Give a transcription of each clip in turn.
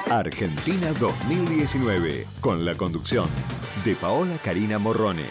Argentina 2019, con la conducción de Paola Karina Morrone.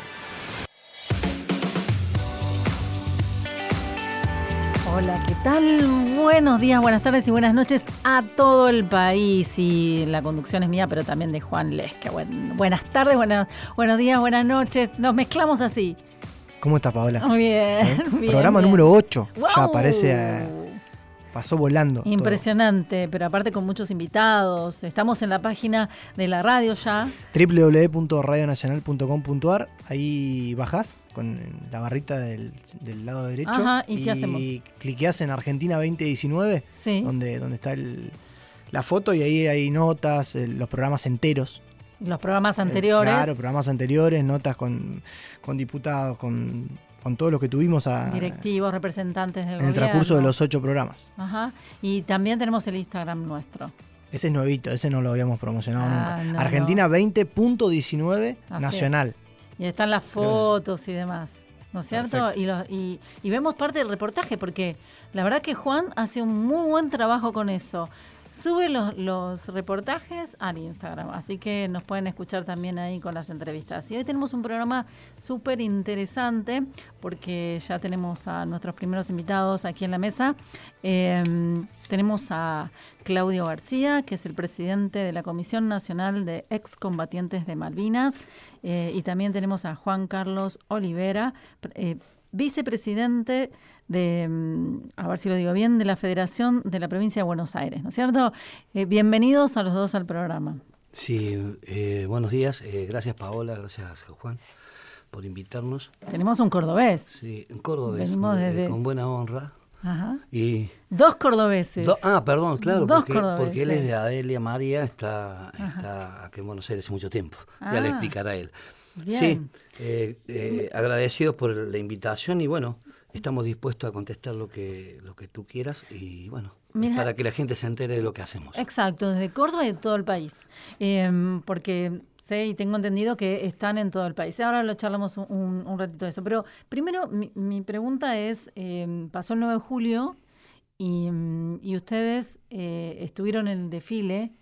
Hola, ¿qué tal? Buenos días, buenas tardes y buenas noches a todo el país. Y la conducción es mía, pero también de Juan Lesca. Buenas tardes, buenos días, buenas noches. Nos mezclamos así. ¿Cómo estás, Paola? Muy bien, bien. Programa bien. número 8. ¡Wow! Ya parece... pasó volando. Impresionante, todo. Pero aparte con muchos invitados. Estamos en la página de la radio ya. www.radionacional.com.ar. Ahí bajás con la barrita del lado derecho. Ajá, ¿y qué hacemos? Y cliqueás en Argentina 2019, sí. donde está la foto, y ahí hay notas, los programas enteros. Los programas anteriores. Claro, programas anteriores, notas con diputados, con todo lo que tuvimos directivos, representantes del en gobierno. el transcurso de los 8 programas. Ajá. Y también tenemos el Instagram nuestro. Ese es nuevito, ese no lo habíamos promocionado nunca. No, Argentina 20.19 Así Nacional. Es. Y están las fotos y demás, ¿no es cierto? Y vemos parte del reportaje, porque la verdad que Juan hace un muy buen trabajo con eso. Sube los reportajes al Instagram, así que nos pueden escuchar también ahí con las entrevistas. Y hoy tenemos un programa súper interesante, porque ya tenemos a nuestros primeros invitados aquí en la mesa. Tenemos a Claudio García, que es el presidente de la Comisión Nacional de Excombatientes de Malvinas, y también tenemos a Juan Carlos Olivera, vicepresidente de, a ver si lo digo bien, de la Federación de la Provincia de Buenos Aires, ¿no es cierto? Bienvenidos a los dos al programa. Sí, buenos días. Gracias, Paola, gracias, Juan, por invitarnos. Tenemos un cordobés. Sí, un cordobés. Venimos con buena honra. Ajá. Y dos cordobeses. Perdón, claro, porque él es de Adelia María, está aquí en Buenos Aires hace mucho tiempo. Ya le explicará él. Bien. Sí, agradecidos por la invitación y bueno, estamos dispuestos a contestar lo que tú quieras y bueno, para que la gente se entere de lo que hacemos. Exacto, desde Córdoba y de todo el país, porque sé y tengo entendido que están en todo el país. Ahora lo charlamos un ratito de eso, pero primero mi pregunta es, pasó el 9 de julio y ustedes estuvieron en el desfile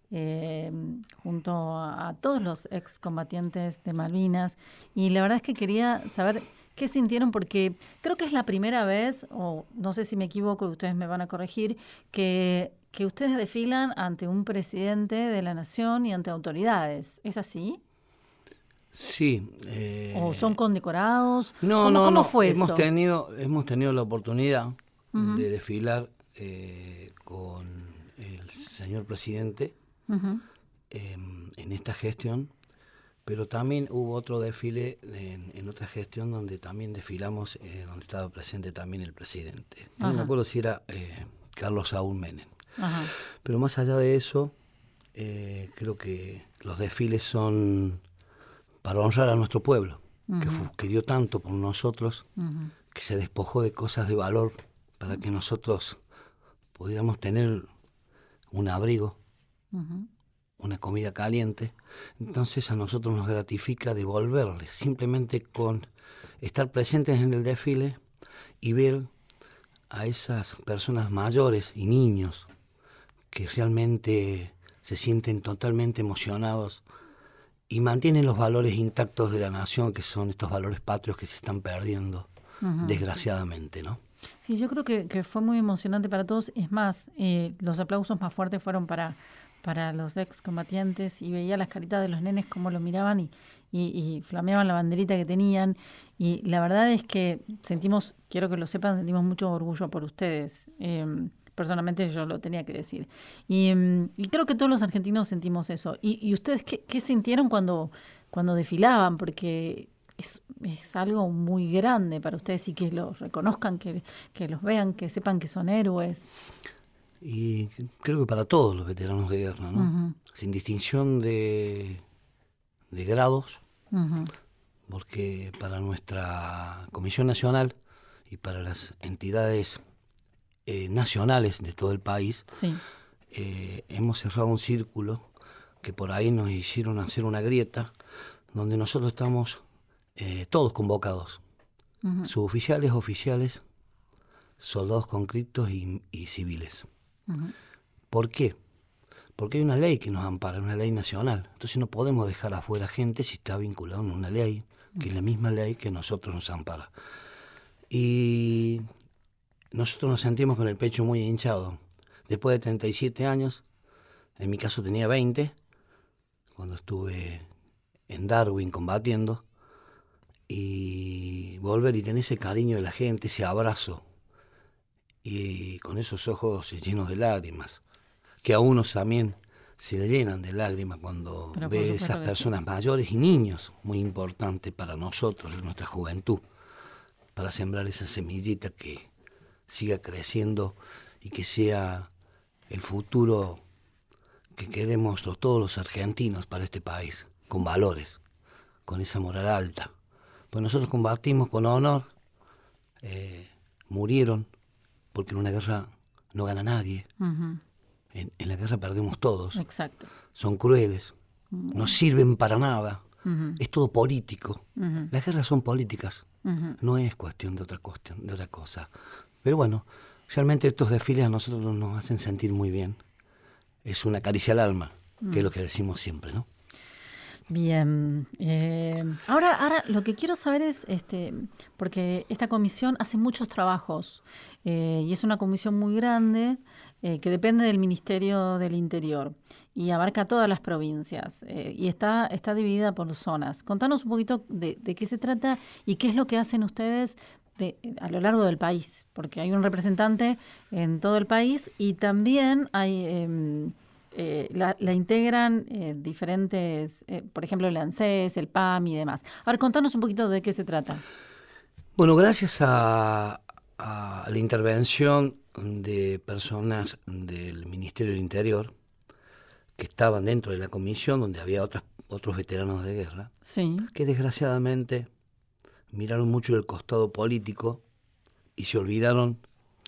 junto a todos los excombatientes de Malvinas, y la verdad es que quería saber qué sintieron, porque creo que es la primera vez, o no sé si me equivoco y ustedes me van a corregir, que ustedes desfilan ante un presidente de la nación y ante autoridades. ¿Es así? Sí. ¿O son condecorados? No, ¿Cómo fue eso? Hemos tenido la oportunidad de desfilar con el señor presidente en esta gestión, pero también hubo otro desfile en otra gestión donde también desfilamos, donde estaba presente también el presidente. No me acuerdo si era Carlos Saúl Menem. Ajá. Pero más allá de eso, creo que los desfiles son para honrar a nuestro pueblo, que dio tanto por nosotros, que se despojó de cosas de valor para que nosotros pudiéramos tener un abrigo, una comida caliente. Entonces a nosotros nos gratifica devolverles, simplemente con estar presentes en el desfile y ver a esas personas mayores y niños que realmente se sienten totalmente emocionados y mantienen los valores intactos de la nación, que son estos valores patrios que se están perdiendo, desgraciadamente, ¿no? Sí, yo creo que fue muy emocionante para todos. Es más, los aplausos más fuertes fueron para los excombatientes, y veía las caritas de los nenes cómo lo miraban y flameaban la banderita que tenían, y la verdad es que quiero que lo sepan, sentimos mucho orgullo por ustedes. Personalmente yo lo tenía que decir. Y creo que todos los argentinos sentimos eso. ¿Y ustedes qué sintieron cuando desfilaban? Porque es algo muy grande para ustedes, y que los reconozcan, que los vean, que sepan que son héroes. Y creo que para todos los veteranos de guerra, ¿no? Sin distinción de grados, porque para nuestra Comisión Nacional y para las entidades nacionales de todo el país, hemos cerrado un círculo que por ahí nos hicieron hacer una grieta, donde nosotros estamos todos convocados, suboficiales, oficiales, soldados conscriptos y civiles. ¿Por qué? Porque hay una ley que nos ampara, una ley nacional. Entonces no podemos dejar afuera gente si está vinculado en una ley, que es la misma ley que nosotros nos ampara. Y nosotros nos sentimos con el pecho muy hinchado. Después de 37 años, en mi caso tenía 20, cuando estuve en Darwin combatiendo, y volver y tener ese cariño de la gente, ese abrazo, y con esos ojos llenos de lágrimas, que a unos también se le llenan de lágrimas cuando ve esas personas mayores y niños, muy importante para nosotros, nuestra juventud, para sembrar esa semillita que siga creciendo y que sea el futuro que queremos todos los argentinos para este país, con valores, con esa moral alta. Pues nosotros combatimos con honor, murieron, porque en una guerra no gana nadie. Uh-huh. En la guerra perdemos todos. Exacto. Son crueles, no sirven para nada. Uh-huh. Es todo político. Uh-huh. Las guerras son políticas. Uh-huh. No es cuestión de otra cosa. Pero bueno, realmente estos desfiles a nosotros nos hacen sentir muy bien. Es una caricia al alma, que es lo que decimos siempre, ¿no? Bien. Ahora lo que quiero saber es, porque esta comisión hace muchos trabajos y es una comisión muy grande que depende del Ministerio del Interior y abarca todas las provincias y está dividida por zonas. Contanos un poquito de qué se trata y qué es lo que hacen ustedes a lo largo del país, porque hay un representante en todo el país y también hay... La integran diferentes, por ejemplo, el ANSES, el PAM y demás. Ahora, contanos un poquito de qué se trata. Bueno, gracias a la intervención de personas del Ministerio del Interior que estaban dentro de la comisión, donde había otros veteranos de guerra, sí, que desgraciadamente miraron mucho el costado político y se olvidaron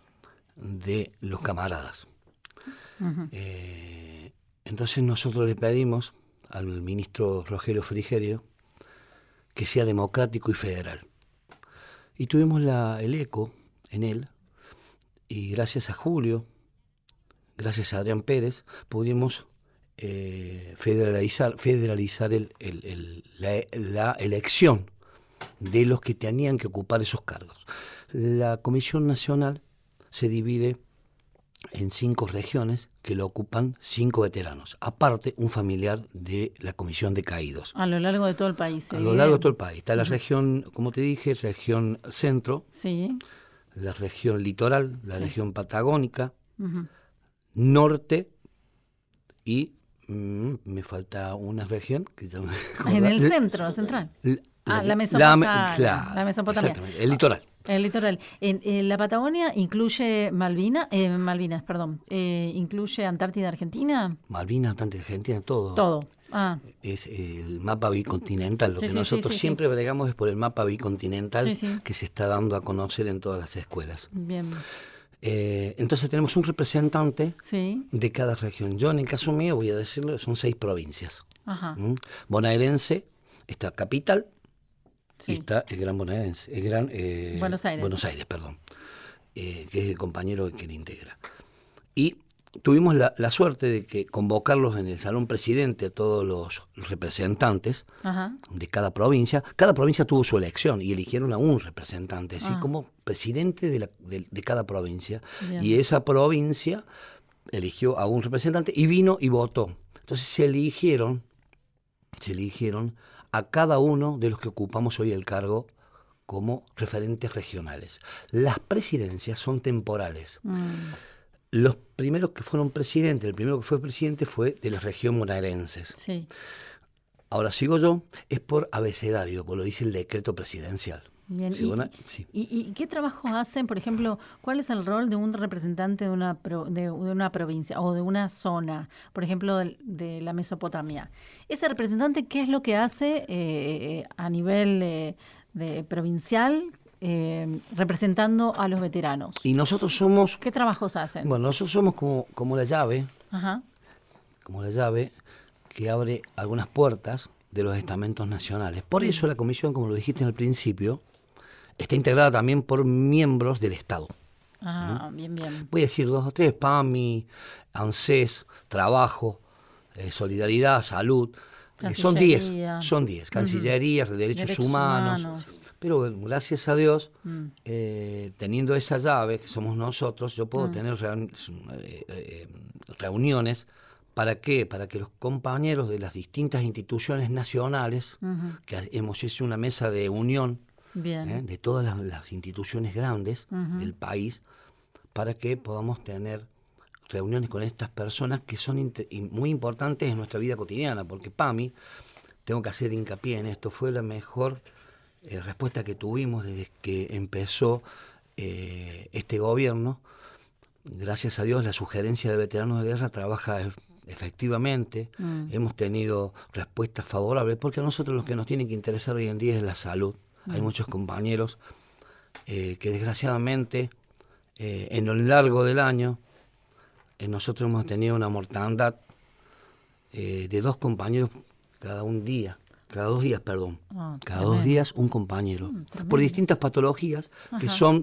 de los camaradas. Uh-huh. Entonces nosotros le pedimos al ministro Rogelio Frigerio que sea democrático y federal. Y tuvimos el eco en él, y gracias a Julio, gracias a Adrián Pérez, pudimos federalizar la elección de los que tenían que ocupar esos cargos. La Comisión Nacional se divide en 5 regiones que lo ocupan 5 veteranos, aparte un familiar de la Comisión de Caídos. A lo largo de todo el país. A lo largo de todo el país. Está la región, como te dije, región centro, sí, la región litoral, la región patagónica, norte y me falta una región que se llama... En el centro, central. La Mesopotamia. La Mesopotamia. Exactamente, el litoral. El litoral. En la Patagonia incluye incluye Antártida Argentina. Malvinas, Antártida Argentina, todo. Todo. Es el mapa bicontinental. Lo que nosotros siempre bregamos es por el mapa bicontinental que se está dando a conocer en todas las escuelas. Bien. Entonces tenemos un representante de cada región. Yo en el caso mío voy a decirlo, son 6 provincias. Ajá. Bonaerense, está Capital. Sí. Y está el Gran Bonaerense, Buenos Aires, que es el compañero que le integra. Y tuvimos la suerte de que convocarlos en el Salón Presidente a todos los representantes de cada provincia. Cada provincia tuvo su elección y eligieron a un representante, así como presidente de cada provincia. Bien. Y esa provincia eligió a un representante y vino y votó. Entonces se eligieron a cada uno de los que ocupamos hoy el cargo como referentes regionales. Las presidencias son temporales. Los primeros que fueron presidentes, el primero que fue presidente fue de la región bonaerenses. Sí. Ahora sigo yo, es por abecedario, por lo dice el decreto presidencial. Bien. ¿Y qué trabajo hacen? Por ejemplo, ¿cuál es el rol de un representante de una provincia o de una zona? Por ejemplo, de la Mesopotamia. Ese representante, ¿qué es lo que hace a nivel de provincial representando a los veteranos? Y nosotros somos... ¿Qué trabajos hacen? Bueno, nosotros somos como la llave, como la llave que abre algunas puertas de los estamentos nacionales. Por eso la comisión, como lo dijiste al principio, está integrada también por miembros del Estado. Bien, bien. Voy a decir 2 o 3, PAMI, ANSES, Trabajo, Solidaridad, Salud. Son 10, Cancillerías, Derechos Humanos. Pero gracias a Dios, teniendo esa llave, que somos nosotros, yo puedo tener reuniones. ¿Para qué? Para que los compañeros de las distintas instituciones nacionales, que hemos hecho una mesa de unión de todas las instituciones grandes del país, para que podamos tener reuniones con estas personas que son muy importantes en nuestra vida cotidiana, porque PAMI, tengo que hacer hincapié en esto, fue la mejor respuesta que tuvimos desde que empezó este gobierno. Gracias a Dios, la sugerencia de veteranos de guerra trabaja efectivamente. Hemos tenido respuestas favorables, porque a nosotros lo que nos tiene que interesar hoy en día es la salud. Hay muchos compañeros que desgraciadamente en lo largo del año nosotros hemos tenido una mortandad de 2 compañeros cada 2 días, cada 2 días un compañero, por distintas patologías que son,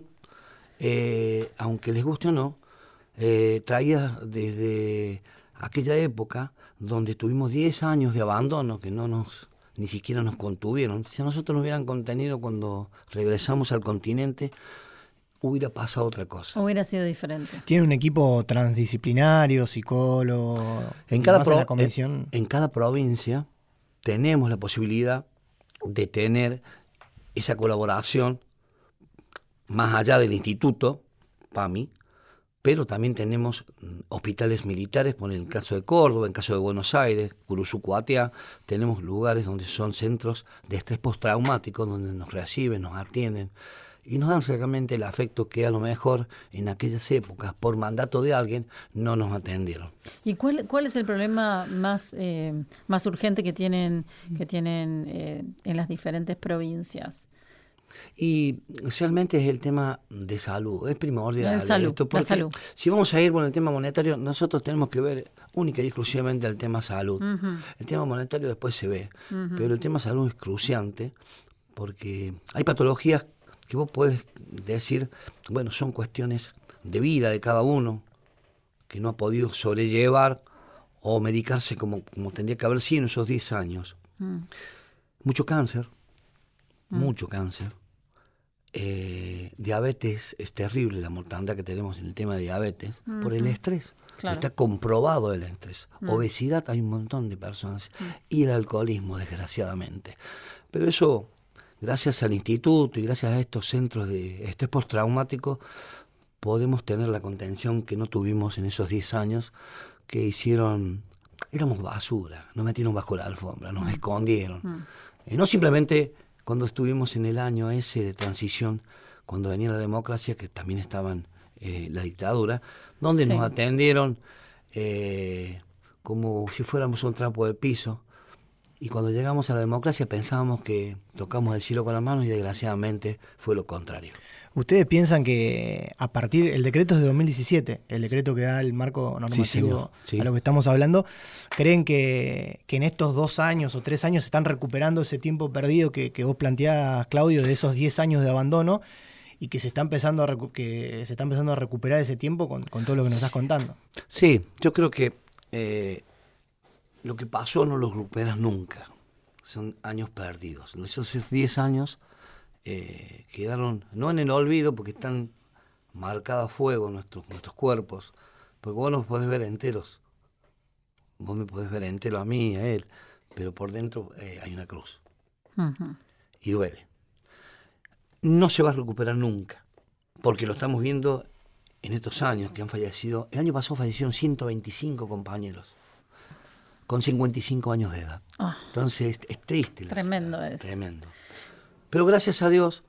aunque les guste o no, traídas desde aquella época donde tuvimos 10 años de abandono que ni siquiera nos contuvieron. Si a nosotros nos hubieran contenido cuando regresamos al continente, hubiera pasado otra cosa. Hubiera sido diferente. ¿Tiene un equipo transdisciplinario, psicólogo? En cada provincia tenemos la posibilidad de tener esa colaboración más allá del instituto, PAMI, pero también tenemos hospitales militares, por el caso de Córdoba, en el caso de Buenos Aires, Curuzucuatiá, tenemos lugares donde son centros de estrés postraumático, donde nos reciben, nos atienden, y nos dan realmente el afecto que a lo mejor en aquellas épocas, por mandato de alguien, no nos atendieron. ¿Y cuál es el problema más urgente que tienen en las diferentes provincias? Y realmente es el tema de salud, es primordial. La salud. Si vamos a ir por el tema monetario, nosotros tenemos que ver única y exclusivamente el tema salud. El tema monetario después se ve, pero el tema salud es cruciante, porque hay patologías que vos podés decir, bueno, son cuestiones de vida de cada uno, que no ha podido sobrellevar o medicarse como tendría que haber sido en esos 10 años. Mucho cáncer. Diabetes, es terrible la mortandad que tenemos en el tema de diabetes por el estrés. Claro. Está comprobado el estrés. Obesidad, hay un montón de personas. Y el alcoholismo, desgraciadamente. Pero eso, gracias al instituto y gracias a estos centros de estrés postraumático, podemos tener la contención que no tuvimos en esos 10 años, que hicieron, éramos basura, nos metieron bajo la alfombra, nos escondieron. No simplemente cuando estuvimos en el año ese de transición, cuando venía la democracia, que también estaban la dictadura, donde nos atendieron como si fuéramos un trapo de piso. Y cuando llegamos a la democracia pensábamos que tocamos el cielo con las manos y desgraciadamente fue lo contrario. ¿Ustedes piensan que a partir, el decreto es de 2017, el decreto que da el marco normativo a lo que estamos hablando, creen que en estos 2 años o 3 años se están recuperando ese tiempo perdido que vos planteás, Claudio, de esos 10 años de abandono, y que se está empezando a recuperar ese tiempo con todo lo que nos estás contando? Sí, yo creo que lo que pasó no lo recuperas nunca. Son años perdidos. Esos 10 años quedaron no en el olvido, porque están marcados a fuego nuestros cuerpos. Porque vos nos podés ver enteros. Vos me podés ver entero a mí, a él. Pero por dentro hay una cruz. Y duele. No se va a recuperar nunca. Porque lo estamos viendo en estos años que han fallecido. El año pasado fallecieron 125 compañeros. Con 55 años de edad. Entonces es triste. Tremendo es. Tremendo. Pero gracias a Dios,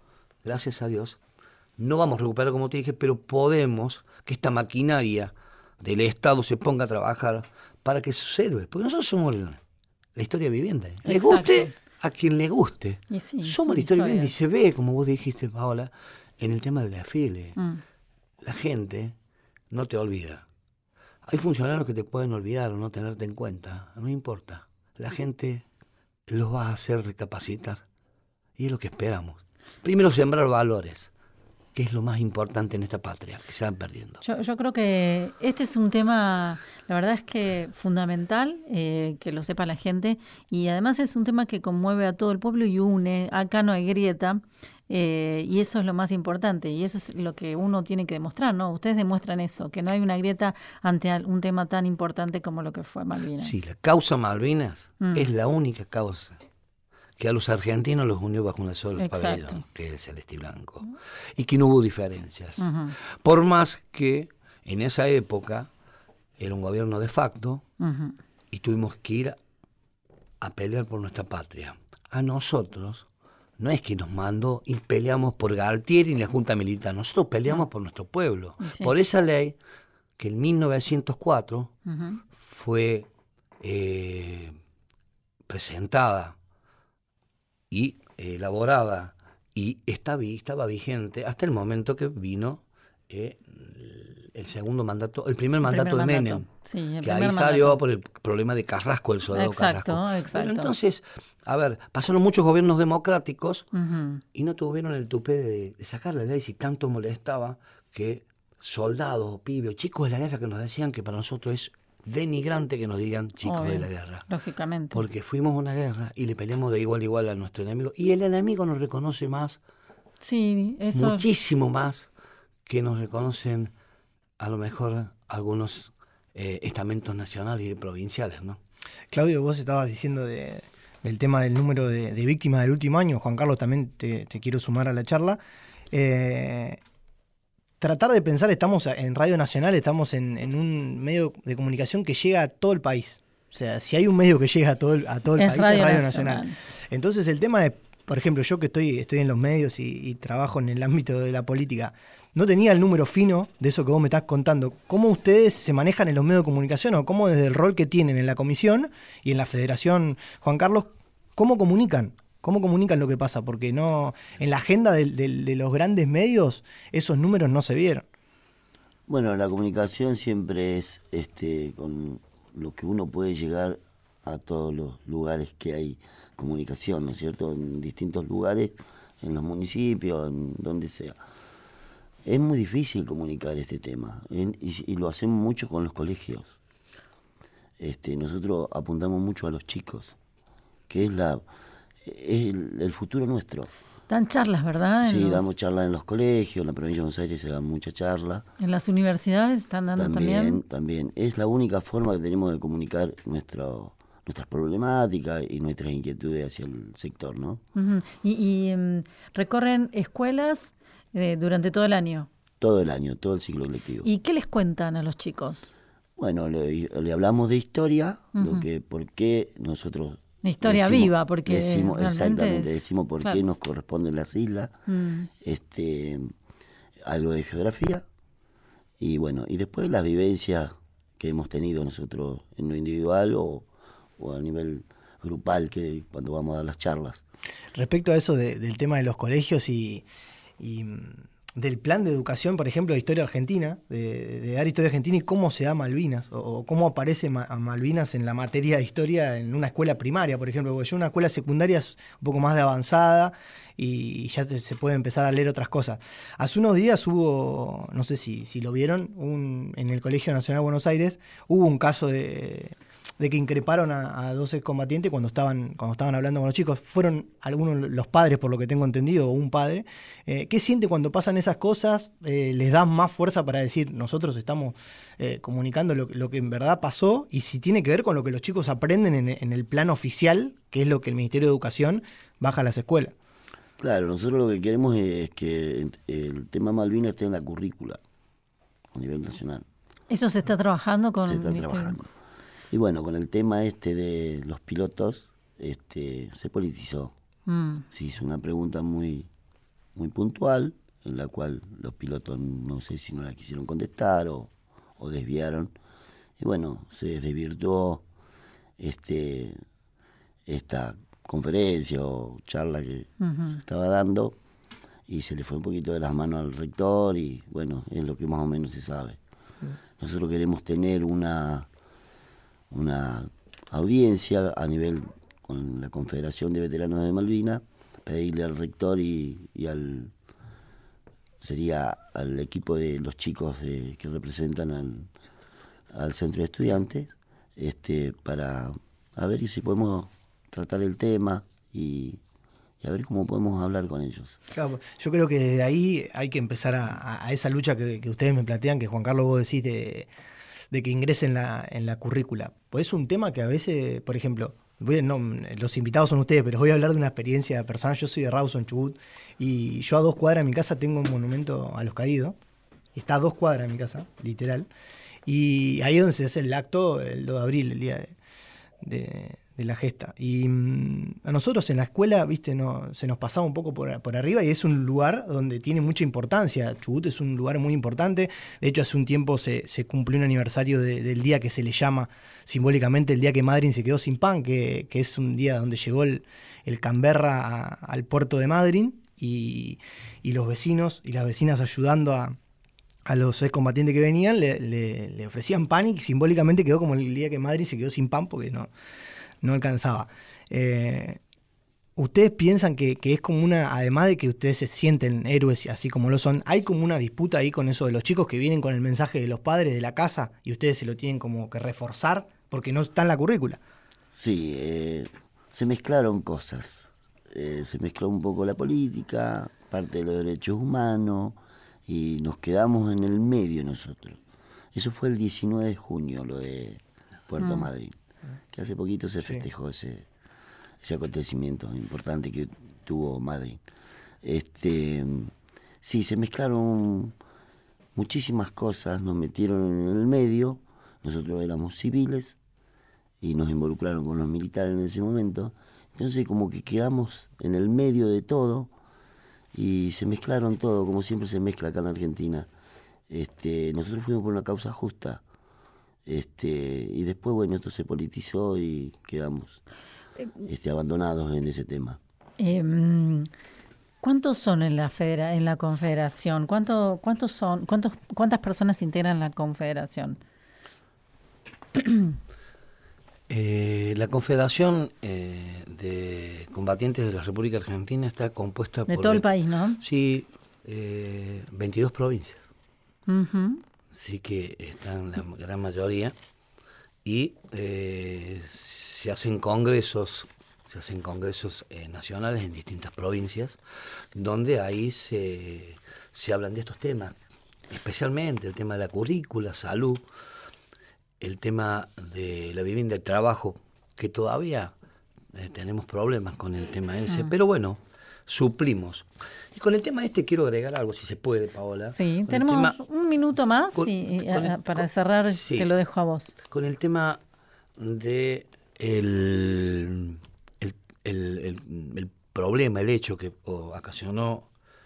no vamos a recuperar como te dije, pero podemos que esta maquinaria del Estado se ponga a trabajar para que esos héroes, porque nosotros somos la historia viviente. Les guste a quien le guste. Somos la historia viviente y se ve, como vos dijiste, Paola, en el tema del desfile. La gente no te olvida. Hay funcionarios que te pueden olvidar o no tenerte en cuenta, no importa. La gente los va a hacer recapacitar y es lo que esperamos. Primero, sembrar valores, que es lo más importante en esta patria, que se van perdiendo. Yo creo que este es un tema, la verdad es que fundamental, que lo sepa la gente, y además es un tema que conmueve a todo el pueblo y une. Acá no hay grieta, y eso es lo más importante, y eso es lo que uno tiene que demostrar, ¿no? Ustedes demuestran eso, que no hay una grieta ante un tema tan importante como lo que fue Malvinas. Sí, la causa Malvinas es la única causa que a los argentinos los unió bajo una sola pabellón, que es el celeste y blanco, y que no hubo diferencias. Por más que en esa época era un gobierno de facto y tuvimos que ir a pelear por nuestra patria. A nosotros no es que nos mandó y peleamos por Galtieri y la Junta Militar, nosotros peleamos por nuestro pueblo. Sí. Por esa ley que en 1904 fue presentada y elaborada y estaba vigente hasta el momento que vino el segundo mandato, el primer mandato de Menem, que ahí salió por el problema de Carrasco, el soldado Carrasco. Exacto. Pero entonces, a ver, pasaron muchos gobiernos democráticos y no tuvieron el tupé de sacar la ley si tanto molestaba que soldados, pibes, chicos de la guerra que nos decían que para nosotros es denigrante que nos digan chicos de la guerra. Lógicamente. Porque fuimos a una guerra y le peleamos de igual a igual a nuestro enemigo. Y el enemigo nos reconoce más, muchísimo más, que nos reconocen a lo mejor algunos estamentos nacionales y provinciales, ¿no? Claudio, vos estabas diciendo del tema del número de víctimas del último año. Juan Carlos, también te quiero sumar a la charla. Tratar de pensar, estamos en Radio Nacional, estamos en un medio de comunicación que llega a todo el país. O sea, si hay un medio que llega a todo el país, es Radio Nacional. Entonces el tema de, por ejemplo, yo que estoy en los medios y trabajo en el ámbito de la política, no tenía el número fino de eso que vos me estás contando. ¿Cómo ustedes se manejan en los medios de comunicación o cómo desde el rol que tienen en la comisión y en la federación, Juan Carlos, cómo comunican? ¿Cómo comunican lo que pasa? Porque no, en la agenda de los grandes medios esos números no se vieron. Bueno, la comunicación siempre es con lo que uno puede llegar a todos los lugares que hay comunicación, ¿no es cierto? En distintos lugares, en los municipios, en donde sea. Es muy difícil comunicar este tema y lo hacemos mucho con los colegios. Nosotros apuntamos mucho a los chicos, que es el futuro nuestro. Dan charlas, ¿verdad? Sí, damos charlas en los colegios, en la provincia de Buenos Aires se dan muchas charlas. ¿En las universidades están dando también? También. Es la única forma que tenemos de comunicar nuestras problemáticas y nuestras inquietudes hacia el sector, ¿no? ¿Y recorren escuelas durante todo el año? Todo el año, todo el ciclo lectivo. ¿Y qué les cuentan a los chicos? Bueno, le hablamos de historia, por qué nosotros... Historia decimos, viva, porque decimos, exactamente, decimos por qué nos corresponden las islas, algo de geografía, y bueno, y después las vivencias que hemos tenido nosotros en lo individual o a nivel grupal, que cuando vamos a dar las charlas. Respecto a eso del tema de los colegios y del plan de educación, por ejemplo, de historia argentina, de dar historia argentina y cómo se da Malvinas, o cómo aparece a Malvinas en la materia de historia en una escuela primaria, por ejemplo, porque yo una escuela secundaria es un poco más de avanzada y ya se puede empezar a leer otras cosas. Hace unos días hubo, no sé si lo vieron, en el Colegio Nacional de Buenos Aires, hubo un caso de que increparon a 2 excombatientes cuando estaban hablando con los chicos. Fueron algunos los padres, por lo que tengo entendido, o un padre. ¿Qué siente cuando pasan esas cosas? ¿Les da más fuerza para decir, nosotros estamos comunicando lo que en verdad pasó? Y si tiene que ver con lo que los chicos aprenden en el plano oficial, que es lo que el Ministerio de Educación baja a las escuelas. Claro, nosotros lo que queremos es que el tema Malvinas esté en la currícula a nivel nacional. ¿Eso se está trabajando con...? Se está trabajando. Y bueno, con el tema de los pilotos, se politizó. Se hizo una pregunta muy, muy puntual, en la cual los pilotos no sé si no la quisieron contestar o desviaron. Y bueno, se desvirtuó esta conferencia o charla que se estaba dando y se le fue un poquito de las manos al rector y bueno, es lo que más o menos se sabe. Nosotros queremos tener una audiencia a nivel con la Confederación de Veteranos de Malvinas, pedirle al rector y sería al equipo de los chicos que representan al centro de estudiantes, para a ver si podemos tratar el tema y a ver cómo podemos hablar con ellos. Claro, yo creo que desde ahí hay que empezar a esa lucha que ustedes me plantean, que Juan Carlos vos decís de que ingrese en la currícula. Pues es un tema que a veces, por ejemplo, los invitados son ustedes, pero voy a hablar de una experiencia personal. Yo soy de Rawson, Chubut, y yo a 2 cuadras de mi casa tengo un monumento a los caídos. Está a 2 cuadras de mi casa, literal. Y ahí es donde se hace el acto, el 2 de abril, el día de la gesta. Y a nosotros en la escuela, viste, se nos pasaba un poco por arriba, y es un lugar donde tiene mucha importancia. Chubut es un lugar muy importante. De hecho, hace un tiempo se cumplió un aniversario del día que se le llama simbólicamente el día que Madryn se quedó sin pan, que es un día donde llegó el Canberra al puerto de Madryn, y los vecinos y las vecinas, ayudando a los excombatientes que venían, le ofrecían pan, y simbólicamente quedó como el día que Madryn se quedó sin pan, porque no alcanzaba. ¿Ustedes piensan que es como además de que ustedes se sienten héroes así como lo son, hay como una disputa ahí con eso de los chicos que vienen con el mensaje de los padres de la casa y ustedes se lo tienen como que reforzar porque no está en la currícula? Sí, se mezclaron cosas. Se mezcló un poco la política, parte de los derechos humanos, y nos quedamos en el medio nosotros. Eso fue el 19 de junio, lo de Puerto Madryn, que hace poquito se festejó ese acontecimiento importante que tuvo Madryn. Sí, se mezclaron muchísimas cosas, nos metieron en el medio. Nosotros éramos civiles y nos involucraron con los militares en ese momento. Entonces como que quedamos en el medio de todo y se mezclaron todo, como siempre se mezcla acá en Argentina. Nosotros fuimos por una causa justa, y después, bueno, esto se politizó y quedamos abandonados en ese tema. ¿Cuántos son en la confederación? ¿Cuántas personas integran la confederación? La Confederación de Combatientes de la República Argentina está compuesta por... De todo el país, ¿no? Sí, 22 provincias. Uh-huh. Sí que están la gran mayoría. Y se hacen congresos nacionales en distintas provincias, donde ahí se hablan de estos temas, especialmente el tema de la currícula, salud, el tema de la vivienda y el trabajo, que todavía tenemos problemas con el tema ese, pero bueno, suplimos. Y con el tema quiero agregar algo, si se puede, Paola. Sí, tenemos un minuto más para cerrar, sí, te lo dejo a vos. Con el tema de el problema, el hecho que ocasionó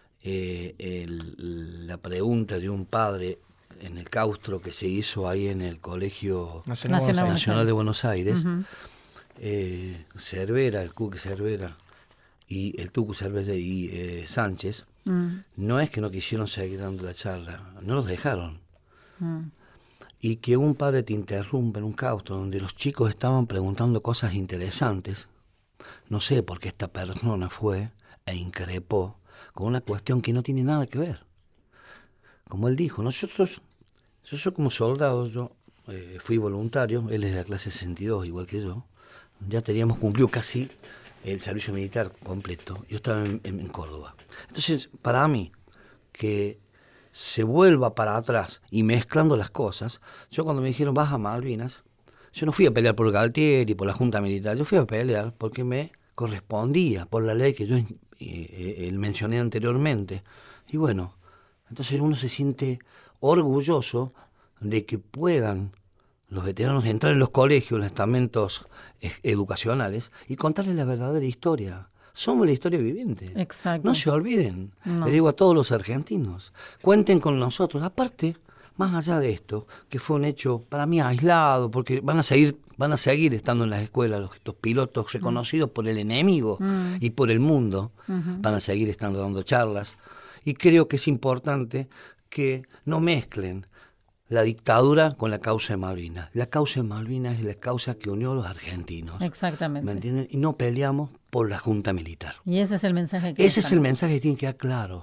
la pregunta de un padre en el claustro que se hizo ahí en el Colegio Nacional de Buenos Aires, uh-huh. Cervera, el Cuque Cervera y el Tucu Cervera y Sánchez, no es que no quisieron seguir dando la charla, no los dejaron. Y que un padre te interrumpa en un claustro donde los chicos estaban preguntando cosas interesantes, no sé por qué esta persona fue e increpó con una cuestión que no tiene nada que ver. Como él dijo, yo soy como soldado, yo fui voluntario, él es de la clase 62, igual que yo, ya teníamos cumplido casi el servicio militar completo, yo estaba en Córdoba. Entonces, para mí, que se vuelva para atrás y mezclando las cosas, yo cuando me dijeron vas a Malvinas, yo no fui a pelear por Galtieri, por la Junta Militar, yo fui a pelear porque me correspondía por la ley que yo mencioné anteriormente. Y bueno, entonces uno se siente orgulloso de que puedan los veteranos entrar en los colegios, en los estamentos educacionales y contarles la verdadera historia. Somos la historia viviente. Exacto. No se olviden. No. Le digo a todos los argentinos, cuenten con nosotros. Aparte, más allá de esto, que fue un hecho para mí aislado, porque van a seguir estando en las escuelas estos pilotos reconocidos por el enemigo y por el mundo, van a seguir estando dando charlas. Y creo que es importante que no mezclen la dictadura con la causa de Malvinas. La causa de Malvinas es la causa que unió a los argentinos. Exactamente. ¿Me entienden? Y no peleamos por la Junta Militar. Y ese es el mensaje que Ese es el mensaje que tiene que quedar claro.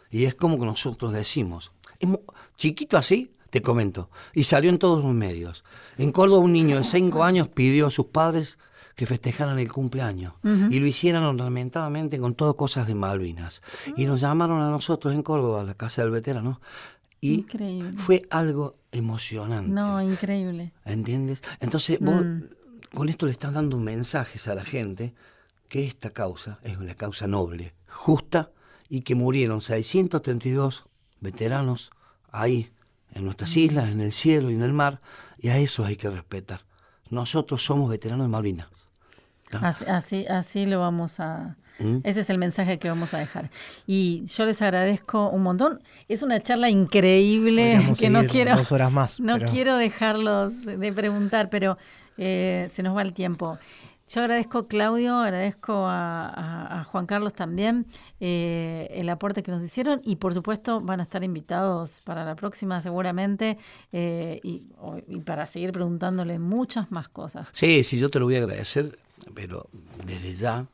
Y es como que nosotros decimos, chiquito así, te comento, y salió en todos los medios. En Córdoba un niño de 5 años pidió a sus padres que festejaran el cumpleaños y lo hicieran ornamentadamente con todo cosas de Malvinas. Y nos llamaron a nosotros en Córdoba, a la Casa del Veterano, y increíble. Fue algo emocionante. No, increíble. ¿Entiendes? Entonces vos con esto le estás dando mensajes a la gente que esta causa es una causa noble, justa, y que murieron 632 veteranos ahí, en nuestras islas, en el cielo y en el mar, y a eso hay que respetar. Nosotros somos veteranos de Malvinas. Así lo vamos a... Ese es el mensaje que vamos a dejar. Y yo les agradezco un montón. Es una charla increíble que no quiero... 2 horas más. Quiero dejarlos de preguntar, pero se nos va el tiempo. Yo agradezco, Claudio, agradezco a Juan Carlos también el aporte que nos hicieron y por supuesto van a estar invitados para la próxima seguramente y para seguir preguntándole muchas más cosas. Sí, yo te lo voy a agradecer, pero desde ya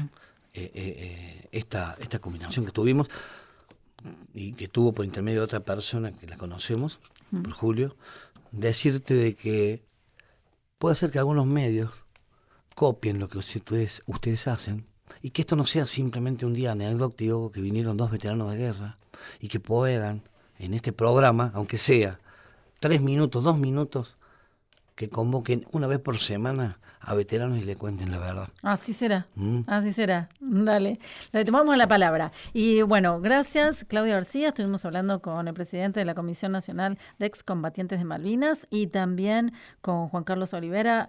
esta combinación que tuvimos y que tuvo por intermedio de otra persona que la conocemos, por Julio, decirte de que puede ser que algunos medios copien lo que ustedes hacen y que esto no sea simplemente un día anecdótico que vinieron 2 veteranos de guerra y que puedan en este programa, aunque sea 3 minutos, 2 minutos, que convoquen una vez por semana a veteranos y le cuenten la verdad. Así será, así será. Dale, le tomamos la palabra. Y bueno, gracias, Claudio García. Estuvimos hablando con el presidente de la Comisión Nacional de Excombatientes de Malvinas y también con Juan Carlos Olivera,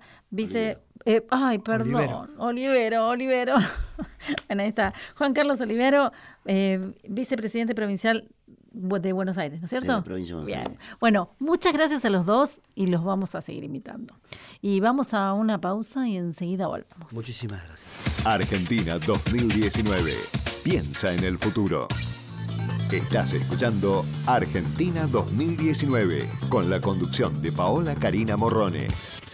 Olivero. Bueno, ahí está. Juan Carlos Olivero, vicepresidente provincial de Buenos Aires, ¿no es cierto? Sí, la provincia de Buenos Aires. Bueno, muchas gracias a los dos y los vamos a seguir invitando. Y vamos a una pausa y enseguida volvemos. Muchísimas gracias. Argentina 2019. Piensa en el futuro. Estás escuchando Argentina 2019 con la conducción de Paola Karina Morrone.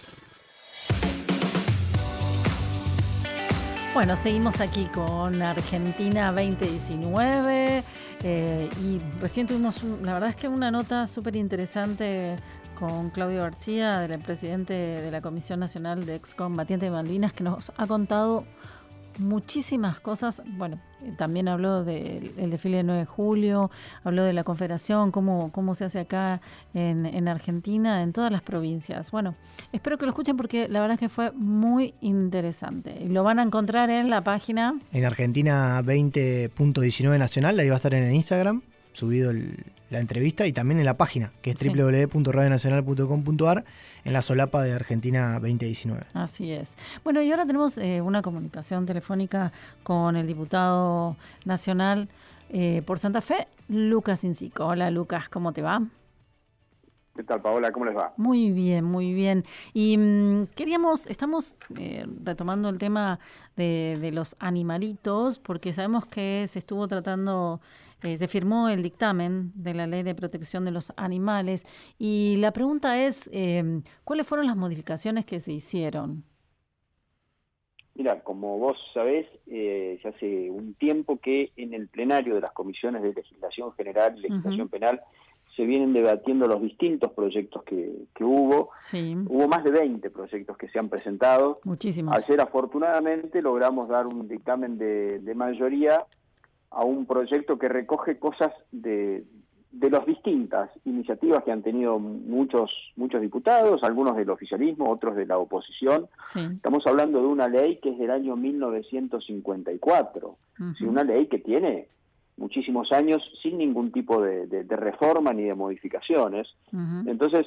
Bueno, seguimos aquí con Argentina 2019 y recién tuvimos, la verdad es que una nota súper interesante con Claudio García, el presidente de la Comisión Nacional de Excombatientes de Malvinas, que nos ha contado muchísimas cosas. Bueno, también habló del desfile del 9 de julio, habló de la Confederación, cómo se hace acá en Argentina, en todas las provincias. Bueno, espero que lo escuchen porque la verdad es que fue muy interesante. Y lo van a encontrar en la página... En Argentina 20.19 Nacional, ahí va a estar en el Instagram, subido la entrevista, y también en la página, que es www.radionacional.com.ar, en la solapa de Argentina 2019. Así es. Bueno, y ahora tenemos una comunicación telefónica con el diputado nacional por Santa Fe, Lucas Incico. Hola, Lucas, ¿cómo te va? ¿Qué tal, Paola? ¿Cómo les va? Muy bien, muy bien. Y estamos retomando el tema de los animalitos, porque sabemos que se estuvo tratando... se firmó el dictamen de la Ley de Protección de los Animales y la pregunta es, ¿cuáles fueron las modificaciones que se hicieron? Mira, como vos sabés, ya hace un tiempo que en el plenario de las comisiones de legislación general y legislación penal se vienen debatiendo los distintos proyectos que hubo. Sí. Hubo más de 20 proyectos que se han presentado. Muchísimos. Ayer, afortunadamente, logramos dar un dictamen de mayoría a un proyecto que recoge cosas de las distintas iniciativas que han tenido muchos diputados, algunos del oficialismo, otros de la oposición. Sí. Estamos hablando de una ley que es del año 1954, ¿sí? Una ley que tiene muchísimos años sin ningún tipo de reforma ni de modificaciones. Entonces,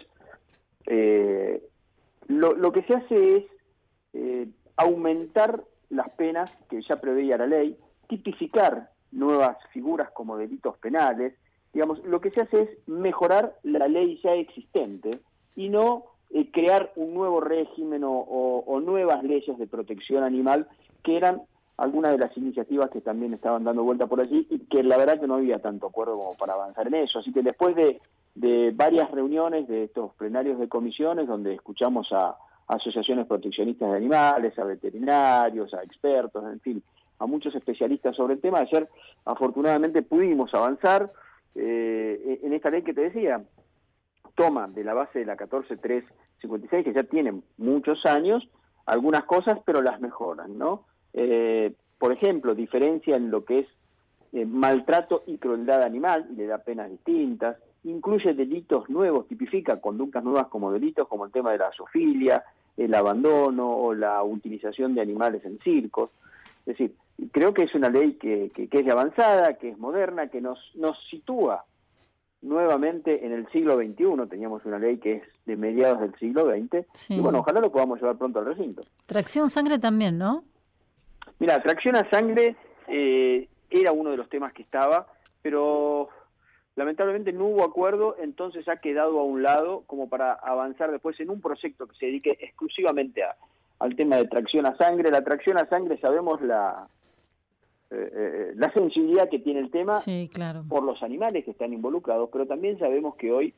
lo que se hace es aumentar las penas que ya preveía la ley, tipificar nuevas figuras como delitos penales. Digamos, lo que se hace es mejorar la ley ya existente y no crear un nuevo régimen o nuevas leyes de protección animal, que eran algunas de las iniciativas que también estaban dando vuelta por allí y que la verdad que no había tanto acuerdo como para avanzar en eso. Así que después de varias reuniones de estos plenarios de comisiones, donde escuchamos a asociaciones proteccionistas de animales, a veterinarios, a expertos, en fin, a muchos especialistas sobre el tema. Ayer, afortunadamente, pudimos avanzar en esta ley que te decía. Toma de la base de la 14356, que ya tiene muchos años, algunas cosas, pero las mejoran, ¿no? Por ejemplo, diferencia en lo que es maltrato y crueldad animal, y le da penas distintas, incluye delitos nuevos, tipifica conductas nuevas como delitos, como el tema de la zoofilia, el abandono o la utilización de animales en circos. Es decir, creo que es una ley que es de avanzada, que es moderna, que nos sitúa nuevamente en el siglo XXI. Teníamos una ley que es de mediados del siglo XX, sí. Y bueno, ojalá lo podamos llevar pronto al recinto. Tracción sangre también, ¿no? Mira, tracción a sangre era uno de los temas que estaba, pero lamentablemente no hubo acuerdo, entonces ha quedado a un lado como para avanzar después en un proyecto que se dedique exclusivamente al tema de tracción a sangre. La tracción a sangre, sabemos la sensibilidad que tiene el tema, sí, claro, por los animales que están involucrados, pero también sabemos que hoy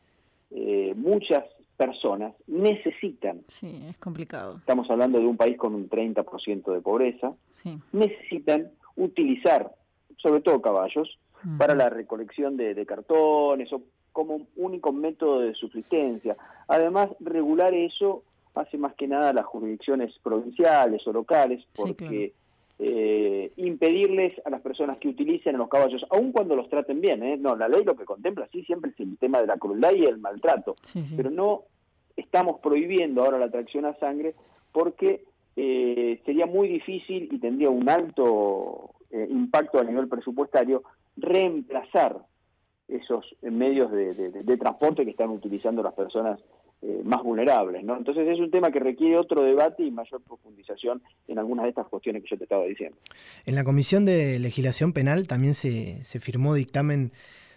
muchas personas necesitan. Sí, es complicado. Estamos hablando de un país con un 30% de pobreza. Sí. Necesitan utilizar, sobre todo caballos, para la recolección de cartones o como único método de subsistencia. Además, regular eso hace más que nada las jurisdicciones provinciales o locales, porque sí, claro, impedirles a las personas que utilicen a los caballos, aun cuando los traten bien, no, la ley lo que contempla sí siempre es el tema de la crueldad y el maltrato, sí, sí, pero no estamos prohibiendo ahora la tracción a sangre porque sería muy difícil y tendría un alto impacto a nivel presupuestario reemplazar esos medios de transporte que están utilizando las personas más vulnerables, ¿no? Entonces es un tema que requiere otro debate y mayor profundización en algunas de estas cuestiones que yo te estaba diciendo. En la Comisión de Legislación Penal también se firmó dictamen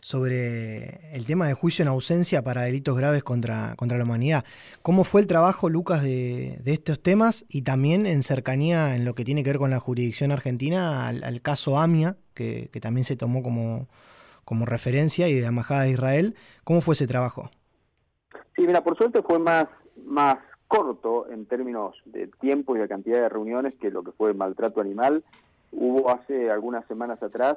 sobre el tema de juicio en ausencia para delitos graves contra la humanidad. ¿Cómo fue el trabajo, Lucas, de estos temas y también en cercanía en lo que tiene que ver con la jurisdicción argentina al caso AMIA, que también se tomó como referencia, y de la Embajada de Israel? ¿Cómo fue ese trabajo? Sí, mira, por suerte fue más corto en términos de tiempo y de cantidad de reuniones que lo que fue el maltrato animal. Hubo hace algunas semanas atrás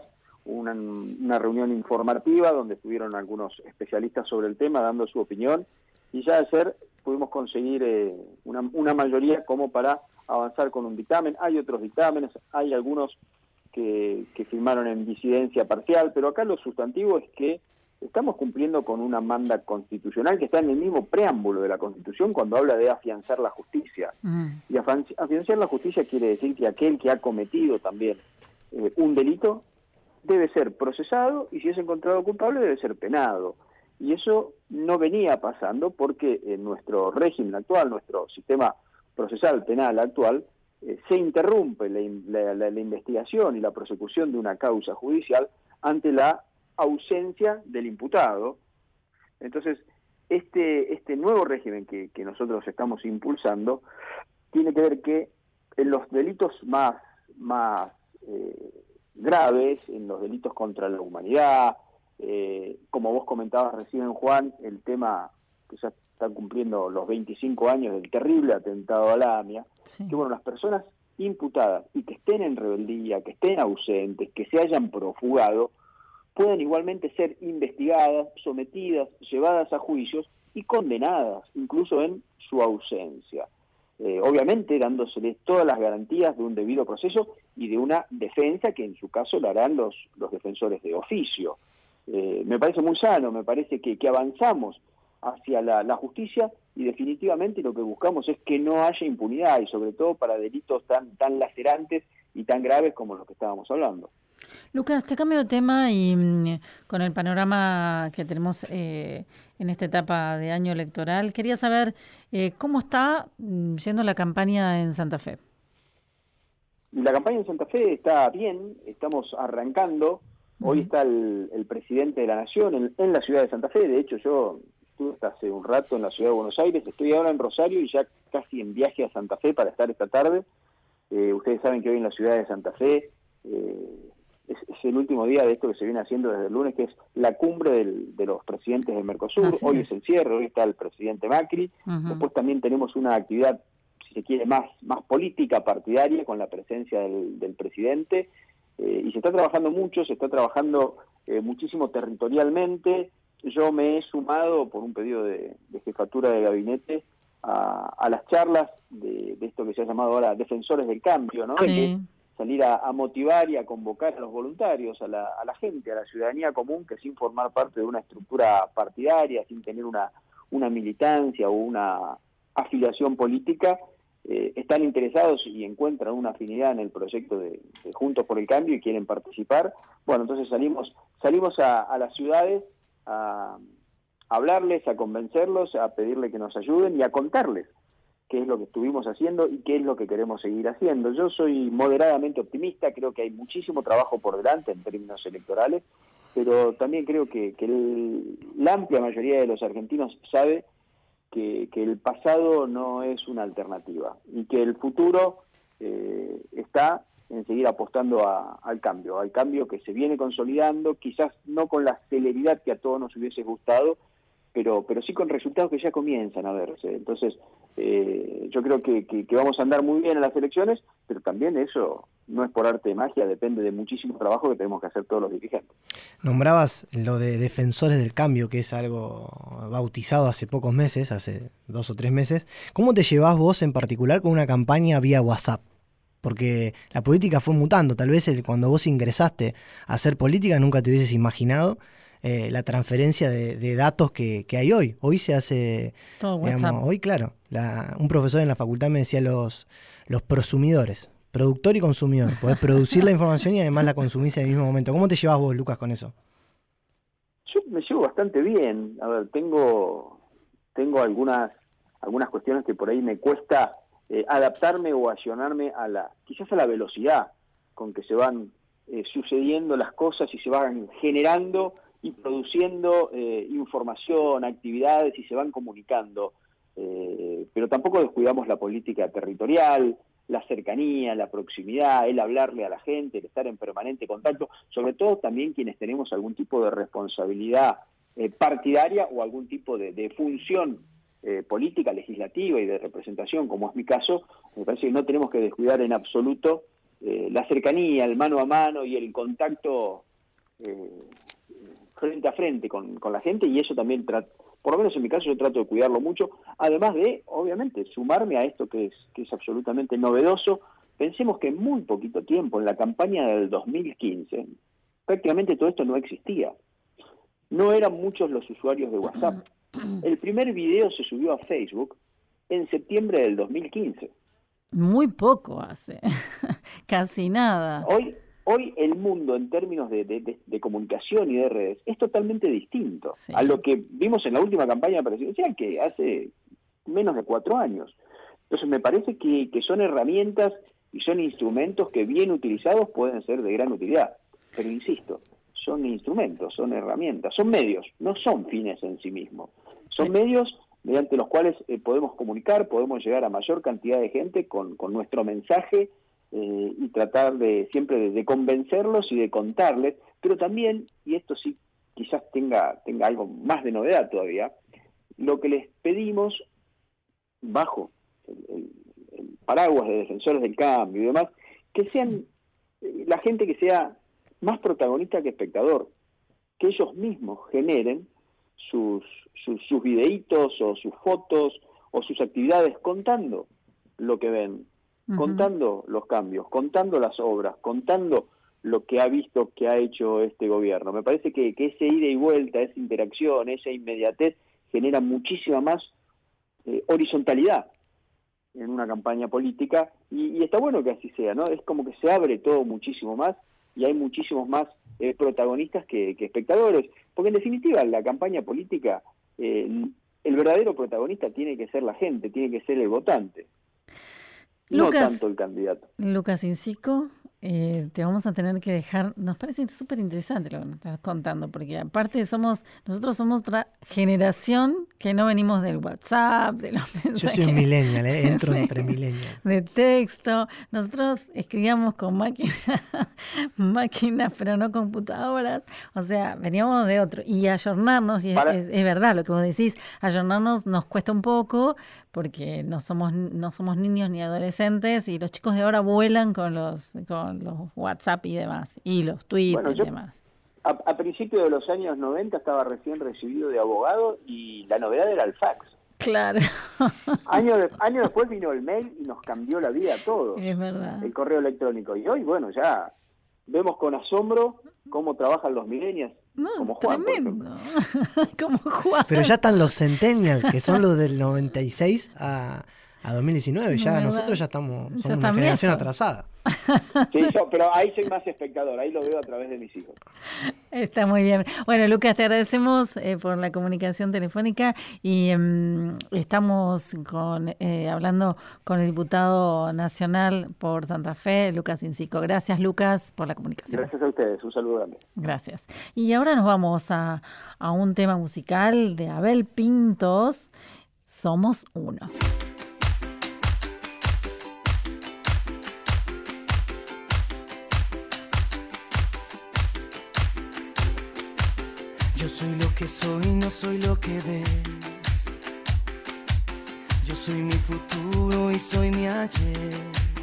una reunión informativa donde estuvieron algunos especialistas sobre el tema dando su opinión, y ya ayer pudimos conseguir una mayoría como para avanzar con un dictamen. Hay otros dictámenes, hay algunos que firmaron en disidencia parcial, pero acá lo sustantivo es que estamos cumpliendo con una manda constitucional que está en el mismo preámbulo de la Constitución cuando habla de afianzar la justicia. Y afianzar la justicia quiere decir que aquel que ha cometido también un delito debe ser procesado, y si es encontrado culpable debe ser penado. Y eso no venía pasando porque en nuestro régimen actual, nuestro sistema procesal penal actual, se interrumpe la investigación y la prosecución de una causa judicial ante la ausencia del imputado. Entonces, este nuevo régimen que nosotros estamos impulsando tiene que ver que en los delitos más graves, en los delitos contra la humanidad, como vos comentabas recién, Juan, el tema que ya está cumpliendo los 25 años del terrible atentado a la AMIA, sí, que bueno, las personas imputadas y que estén en rebeldía, que estén ausentes, que se hayan profugado, pueden igualmente ser investigadas, sometidas, llevadas a juicios y condenadas, incluso en su ausencia. Obviamente dándoseles todas las garantías de un debido proceso y de una defensa que en su caso la harán los defensores de oficio. Me parece muy sano, me parece que avanzamos hacia la justicia, y definitivamente lo que buscamos es que no haya impunidad, y sobre todo para delitos tan lacerantes y tan graves como los que estábamos hablando. Lucas, te cambio de tema y con el panorama que tenemos en esta etapa de año electoral, quería saber cómo está siendo la campaña en Santa Fe. La campaña en Santa Fe está bien, estamos arrancando. Hoy está el presidente de la Nación en la ciudad de Santa Fe. De hecho, yo estuve hasta hace un rato en la ciudad de Buenos Aires, estoy ahora en Rosario y ya casi en viaje a Santa Fe para estar esta tarde. Ustedes saben que hoy en la ciudad de Santa Fe es el último día de esto que se viene haciendo desde el lunes, que es la cumbre de los presidentes del Mercosur. Hoy es el cierre, hoy está el presidente Macri. Después también tenemos una actividad, se quiere, más política partidaria con la presencia del presidente, y se está trabajando mucho, se está trabajando muchísimo territorialmente. Yo me he sumado por un pedido de jefatura de gabinete a las charlas de esto que se ha llamado ahora Defensores del Cambio, ¿no? Sí. Que salir a motivar y a convocar a los voluntarios, a la gente, a la ciudadanía común, que sin formar parte de una estructura partidaria, sin tener una militancia o una afiliación política, están interesados y encuentran una afinidad en el proyecto de Juntos por el Cambio y quieren participar. Bueno, entonces salimos a las ciudades a hablarles, a convencerlos, a pedirle que nos ayuden y a contarles qué es lo que estuvimos haciendo y qué es lo que queremos seguir haciendo. Yo soy moderadamente optimista, creo que hay muchísimo trabajo por delante en términos electorales, pero también creo que la amplia mayoría de los argentinos sabe que el pasado no es una alternativa y que el futuro está en seguir apostando al cambio que se viene consolidando, quizás no con la celeridad que a todos nos hubiese gustado, pero sí con resultados que ya comienzan a verse. Entonces, yo creo que vamos a andar muy bien en las elecciones, pero también eso no es por arte de magia, depende de muchísimo trabajo que tenemos que hacer todos los dirigentes. Nombrabas lo de Defensores del Cambio, que es algo bautizado hace pocos meses, hace 2 o 3 meses. ¿Cómo te llevás vos en particular con una campaña vía WhatsApp? Porque la política fue mutando. Tal vez cuando vos ingresaste a hacer política nunca te hubieses imaginado la transferencia de datos que hay hoy. Hoy se hace... Todo WhatsApp. Hoy, claro, un profesor en la facultad me decía los prosumidores, productor y consumidor. Podés producir la información y además la consumís en el mismo momento. ¿Cómo te llevas vos, Lucas, con eso? Yo me llevo bastante bien. A ver, tengo algunas cuestiones que por ahí me cuesta adaptarme o accionarme quizás a la velocidad con que se van sucediendo las cosas y se van generando y produciendo información, actividades y se van comunicando. Pero tampoco descuidamos la política territorial, la cercanía, la proximidad, el hablarle a la gente, el estar en permanente contacto, sobre todo también quienes tenemos algún tipo de responsabilidad partidaria o algún tipo de función política, legislativa y de representación, como es mi caso. Me parece que no tenemos que descuidar en absoluto la cercanía, el mano a mano y el contacto frente a frente con la gente, y eso también, por lo menos en mi caso, yo trato de cuidarlo mucho, además de, obviamente, sumarme a esto que es absolutamente novedoso. Pensemos que en muy poquito tiempo, en la campaña del 2015, prácticamente todo esto no existía. No eran muchos los usuarios de WhatsApp. El primer video se subió a Facebook en septiembre del 2015. Muy poco hace, casi nada. Hoy el mundo en términos de comunicación y de redes es totalmente distinto a lo que vimos en la última campaña presidencial, que hace menos de 4 años. Entonces me parece que son herramientas y son instrumentos que bien utilizados pueden ser de gran utilidad. Pero insisto, son instrumentos, son herramientas, son medios, no son fines en sí mismos. Son medios mediante los cuales podemos comunicar, podemos llegar a mayor cantidad de gente con nuestro mensaje, y tratar siempre de convencerlos y de contarles, pero también, y esto sí quizás tenga algo más de novedad todavía, lo que les pedimos bajo el paraguas de Defensores del Cambio y demás, que sean la gente que sea más protagonista que espectador, que ellos mismos generen sus videitos o sus fotos o sus actividades contando lo que ven, contando los cambios, contando las obras, contando lo que ha visto que ha hecho este gobierno. Me parece que ese ida y vuelta, esa interacción, esa inmediatez genera muchísima más horizontalidad en una campaña política, y está bueno que así sea, ¿no? Es como que se abre todo muchísimo más y hay muchísimos más protagonistas que espectadores, porque en definitiva la campaña política, el verdadero protagonista tiene que ser la gente, tiene que ser el votante. Lucas, no tanto el candidato. Lucas Incico, te vamos a tener que dejar. Nos parece súper interesante lo que nos estás contando, porque aparte nosotros somos otra generación que no venimos del WhatsApp, de los mensajes. Yo soy un millennial, entro entre millennial. De texto. Nosotros escribíamos con máquinas, pero no computadoras. O sea, veníamos de otro. Y ayornarnos, y es verdad lo que vos decís, ayornarnos nos cuesta un poco, porque no somos niños ni adolescentes, y los chicos de ahora vuelan con los WhatsApp y demás, y los Twitter y demás. A principios de los años 90 estaba recién recibido de abogado y la novedad era el fax. Claro. Años después vino el mail y nos cambió la vida a todos. Es verdad. El correo electrónico. Y hoy, bueno, ya vemos con asombro cómo trabajan los millennials. Como Juan, tremendo. Como Juan. Pero ya están los centennials, que son los del 96 a 2019. Ya nosotros ya somos una generación atrasada. Sí, pero ahí soy más espectador, ahí lo veo a través de mis hijos. Está muy bien. Bueno, Lucas, te agradecemos por la comunicación telefónica y estamos hablando con el diputado nacional por Santa Fe, Lucas Incico. Gracias, Lucas, por la comunicación. Gracias a ustedes, un saludo grande. Gracias. Y ahora nos vamos a un tema musical de Abel Pintos, Somos Uno. Yo soy lo que soy, no soy lo que ves. Yo soy mi futuro y soy mi ayer.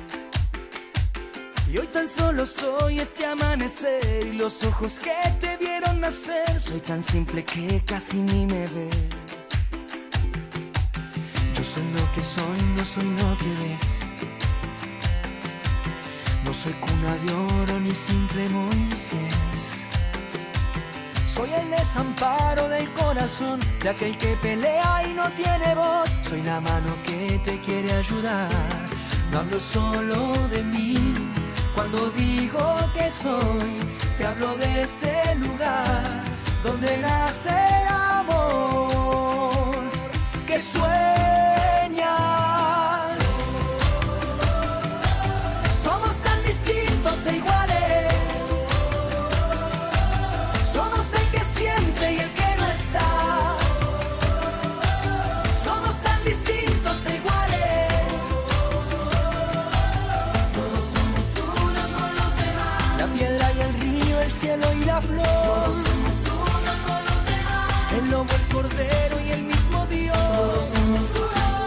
Y hoy tan solo soy este amanecer y los ojos que te vieron nacer. Soy tan simple que casi ni me ves. Yo soy lo que soy, no soy lo que ves. No soy cuna de oro ni simple Moisés. Soy el desamparo del corazón de aquel que pelea y no tiene voz. Soy la mano que te quiere ayudar. No hablo solo de mí. Cuando digo que soy, te hablo de ese lugar donde nace el amor que sueñas. Somos tan distintos e iguales. Y el que no está. Somos tan distintos e iguales. Todos somos uno con los demás. La piedra y el río, el cielo y la flor. Todos somos uno con los demás. El lobo, el cordero y el mismo Dios. Todos somos uno.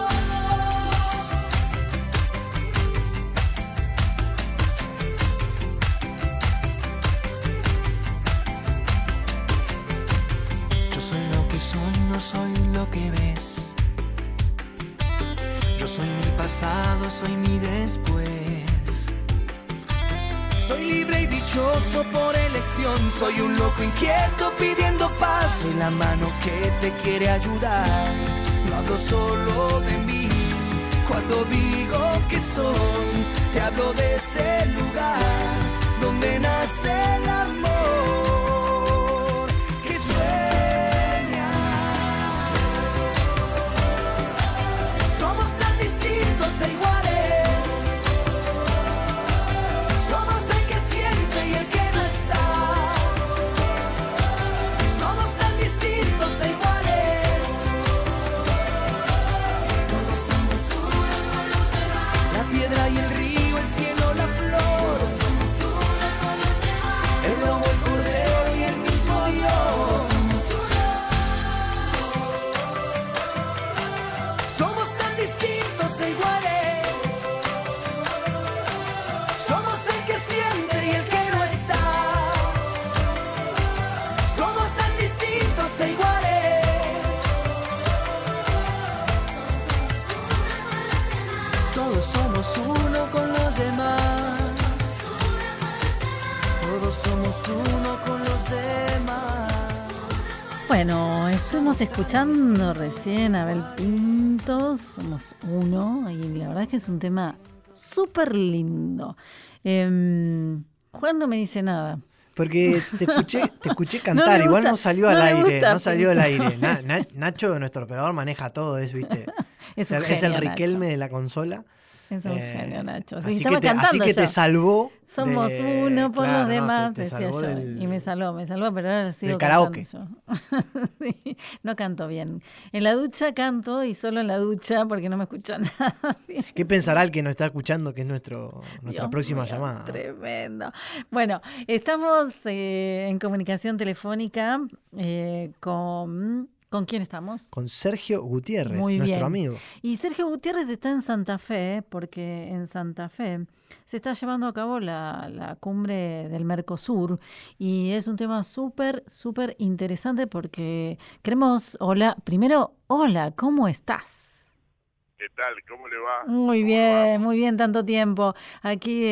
No soy lo que ves. Yo soy mi pasado, soy mi después. Soy libre y dichoso por elección. Soy un loco inquieto pidiendo paz. Soy la mano que te quiere ayudar. No hablo solo de mí. Cuando digo que soy, te hablo de ese lugar donde nace el amor que sueña. E iguales. Somos el que siente y el que no está. Somos tan distintos e iguales. Todos somos uno con los demás. La piedra y el río, el cielo, la flor. Todos somos uno con los demás. El lobo, el cordero y el mismo Dios. Somos tan distintos e iguales. Uno con los demás. Todos somos uno con los demás. Bueno, estuvimos escuchando recién a Abel Pintos, Somos Uno, y la verdad es que es un tema súper lindo. Juan no me dice nada. Porque te escuché cantar, no igual no salió al aire, no salió al aire. Nacho, nuestro operador, maneja todo, ¿viste? Es el Riquelme de la consola. Es un genio, Nacho. Así que te salvó. Somos uno por los demás, decía yo. Y me salvó, pero ahora sigo cantando yo. Sí, no canto bien. En la ducha canto y solo en la ducha porque no me escucha nadie. ¿Qué pensará el que nos está escuchando que es nuestra próxima llamada? Tremendo. Bueno, estamos en comunicación telefónica con ¿Con quién estamos? Con Sergio Gutiérrez, nuestro amigo. Y Sergio Gutiérrez está en Santa Fe, porque en Santa Fe se está llevando a cabo la cumbre del Mercosur y es un tema súper interesante porque queremos... Hola, ¿cómo estás? ¿Qué tal? ¿Cómo le va? Muy bien, tanto tiempo aquí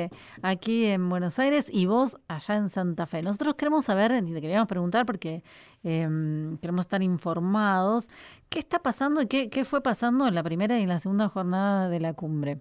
en Buenos Aires y vos allá en Santa Fe. Nosotros queremos saber, te queríamos preguntar porque queremos estar informados, ¿qué está pasando y qué fue pasando en la primera y en la segunda jornada de la cumbre?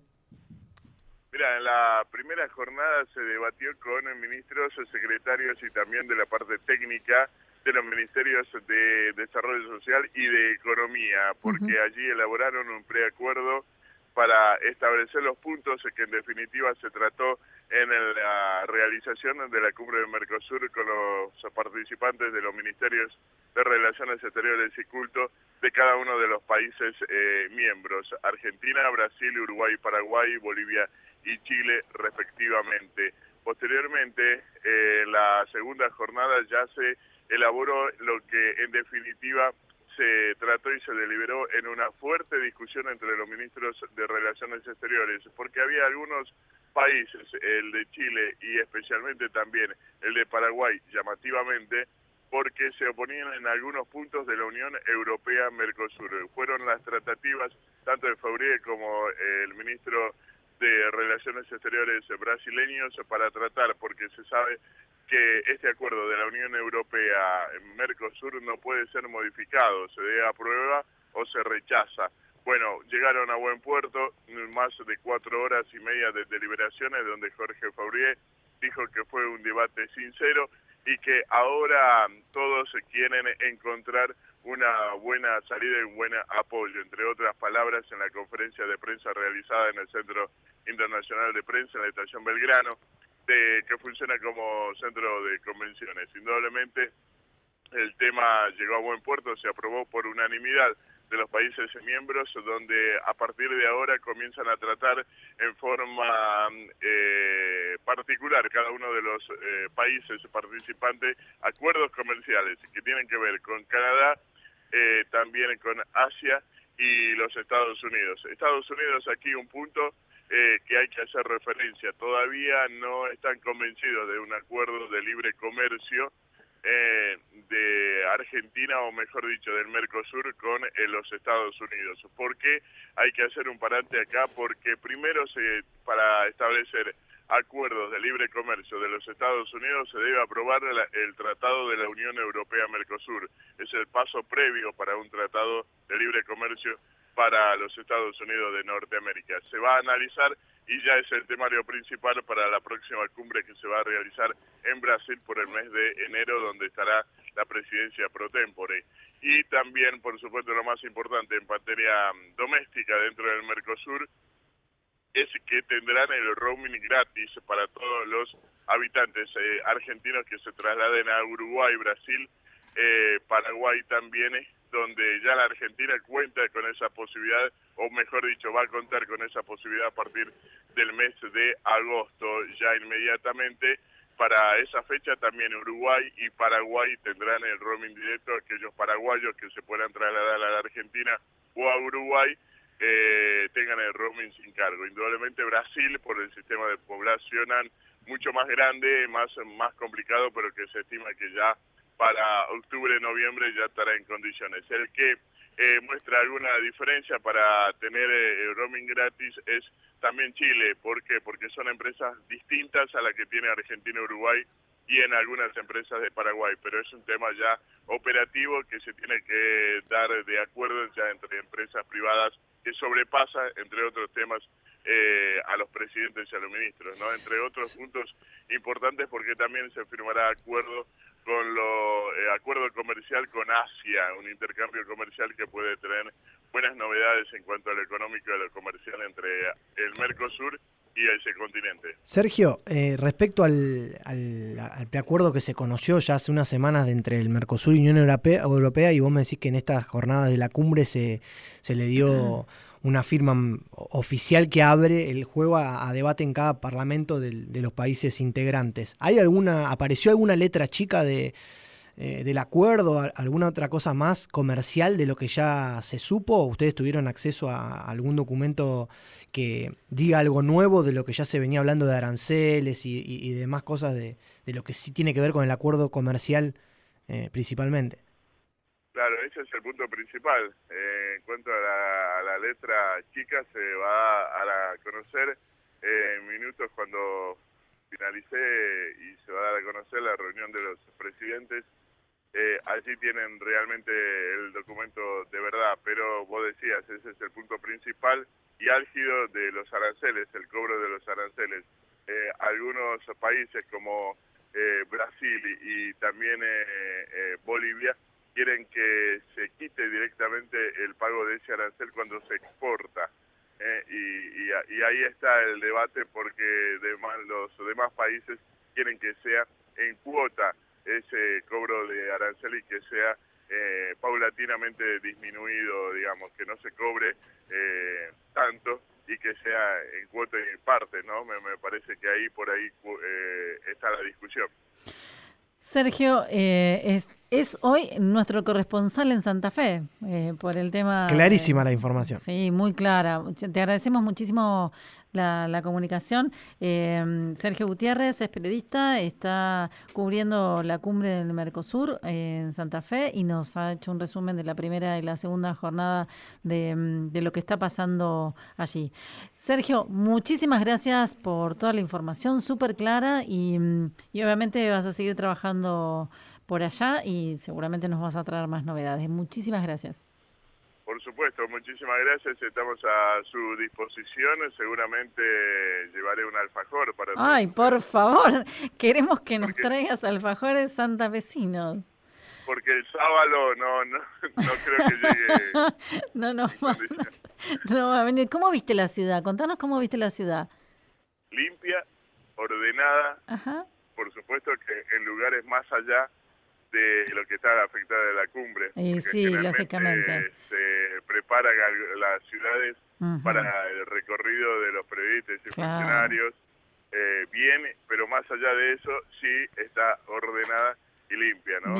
Mira, en la primera jornada se debatió con ministros, secretarios y también de la parte técnica de los ministerios de Desarrollo Social y de Economía, porque allí elaboraron un preacuerdo para establecer los puntos que en definitiva se trató en la realización de la cumbre de Mercosur con los participantes de los ministerios de Relaciones Exteriores y Culto de cada uno de los países miembros, Argentina, Brasil, Uruguay, Paraguay, Bolivia y Chile respectivamente. Posteriormente, la segunda jornada ya se elaboró lo que en definitiva se trató y se deliberó en una fuerte discusión entre los ministros de Relaciones Exteriores, porque había algunos países, el de Chile y especialmente también el de Paraguay, llamativamente, porque se oponían en algunos puntos de la Unión Europea-Mercosur. Fueron las tratativas tanto de Fauré como el ministro de Relaciones Exteriores brasileños para tratar, porque se sabe que este acuerdo de la Unión Europea-Mercosur no puede ser modificado, se debe aprueba o se rechaza. Bueno, llegaron a buen puerto, más de 4 horas y media de deliberaciones, donde Jorge Fauré dijo que fue un debate sincero y que ahora todos quieren encontrar una buena salida y un buen apoyo, entre otras palabras, en la conferencia de prensa realizada en el Centro Internacional de Prensa en la Estación Belgrano, que funciona como centro de convenciones. Indudablemente el tema llegó a buen puerto, se aprobó por unanimidad de los países miembros, donde a partir de ahora comienzan a tratar en forma particular cada uno de los países participantes acuerdos comerciales que tienen que ver con Canadá, también con Asia y los Estados Unidos. Estados Unidos, aquí un punto que hay que hacer referencia, todavía no están convencidos de un acuerdo de libre comercio de Argentina, o mejor dicho, del Mercosur con los Estados Unidos. ¿Por qué hay que hacer un parante acá? Porque primero, para establecer acuerdos de libre comercio de los Estados Unidos se debe aprobar el Tratado de la Unión Europea-Mercosur. Es el paso previo para un tratado de libre comercio para los Estados Unidos de Norteamérica. Se va a analizar y ya es el temario principal para la próxima cumbre que se va a realizar en Brasil por el mes de enero, donde estará la presidencia pro tempore. Y también, por supuesto, lo más importante en materia doméstica dentro del Mercosur es que tendrán el roaming gratis para todos los habitantes argentinos que se trasladen a Uruguay, Brasil, Paraguay también, donde ya la Argentina cuenta con esa posibilidad, o mejor dicho, va a contar con esa posibilidad a partir del mes de agosto, ya inmediatamente. Para esa fecha también Uruguay y Paraguay tendrán el roaming directo. Aquellos paraguayos que se puedan trasladar a la Argentina o a Uruguay tengan el roaming sin cargo. Indudablemente Brasil, por el sistema de poblacional mucho más grande, más complicado, pero que se estima que ya para octubre, noviembre ya estará en condiciones. El que muestra alguna diferencia para tener el roaming gratis es también Chile. ¿Por qué? Porque son empresas distintas a la que tiene Argentina y Uruguay y en algunas empresas de Paraguay, pero es un tema ya operativo que se tiene que dar de acuerdo ya entre empresas privadas, que sobrepasa, entre otros temas, a los presidentes y a los ministros, ¿no? Entre otros puntos importantes, porque también se firmará acuerdo comercial con Asia, un intercambio comercial que puede tener buenas novedades en cuanto a lo económico y a lo comercial entre el Mercosur y ese continente. Sergio, respecto al preacuerdo que se conoció ya hace unas semanas entre el Mercosur y Unión Europea, y vos me decís que en estas jornadas de la cumbre se le dio una firma oficial que abre el juego a debate en cada parlamento de los países integrantes. ¿Apareció alguna letra chica de del acuerdo, alguna otra cosa más comercial de lo que ya se supo? ¿Ustedes tuvieron acceso a algún documento que diga algo nuevo de lo que ya se venía hablando de aranceles y demás cosas de lo que sí tiene que ver con el acuerdo comercial principalmente? Claro, ese es el punto principal. En cuanto a la letra chica, se va a conocer en minutos cuando finalice y se va a dar a conocer la reunión de los presidentes. Allí tienen realmente el documento de verdad, pero vos decías, ese es el punto principal y álgido de los aranceles, el cobro de los aranceles. Algunos países como Brasil y también Bolivia quieren que se quite directamente el pago de ese arancel cuando se exporta. Y ahí está el debate, porque los demás países quieren que sea en cuota ese cobro de arancel y que sea paulatinamente disminuido, digamos, que no se cobre tanto y que sea en cuota y en parte, ¿no? Me parece que por ahí está la discusión. Sergio, es hoy nuestro corresponsal en Santa Fe por el tema... Clarísima la información. Sí, muy clara. Te agradecemos muchísimo la comunicación. Sergio Gutiérrez es periodista, está cubriendo la cumbre del Mercosur en Santa Fe y nos ha hecho un resumen de la primera y la segunda jornada de lo que está pasando allí. Sergio, muchísimas gracias por toda la información, súper clara y obviamente vas a seguir trabajando por allá y seguramente nos vas a traer más novedades. Muchísimas gracias. Por supuesto, muchísimas gracias. Estamos a su disposición. Seguramente llevaré un alfajor para... Ay, por favor, queremos que nos traigas alfajores santafesinos. Porque el sábado no creo que llegue... no va a venir. ¿Cómo viste la ciudad? Contanos cómo viste la ciudad. Limpia, ordenada. Ajá. Por supuesto que en lugares más allá de lo que está afectada de la cumbre. Sí, lógicamente. Se preparan las ciudades para el recorrido de los periodistas y funcionarios. Bien, pero más allá de eso, sí está ordenada y limpia, ¿no?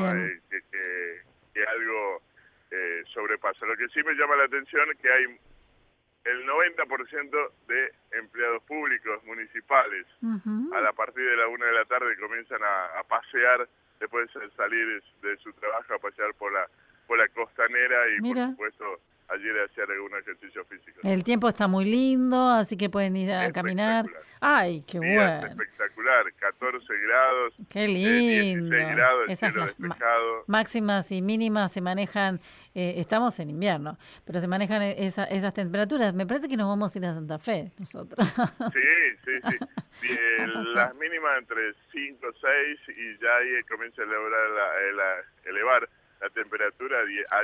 Que algo sobrepasa. Lo que sí me llama la atención es que hay el 90% de empleados públicos municipales a partir de la 1 de la tarde comienzan a pasear, después de salir de su trabajo, a pasear por la costanera y por supuesto ayer hacer algún ejercicio físico. El tiempo está muy lindo, así que pueden ir a caminar. ¡Ay, qué bueno! Espectacular, 14 grados. ¡Qué lindo! 16 grados, el cielo despejado. Máximas y mínimas se manejan, estamos en invierno, pero se manejan esas temperaturas. Me parece que nos vamos a ir a Santa Fe, nosotros. Sí. Las mínimas entre 5 o 6 y ya ahí comienza a elevar la temperatura.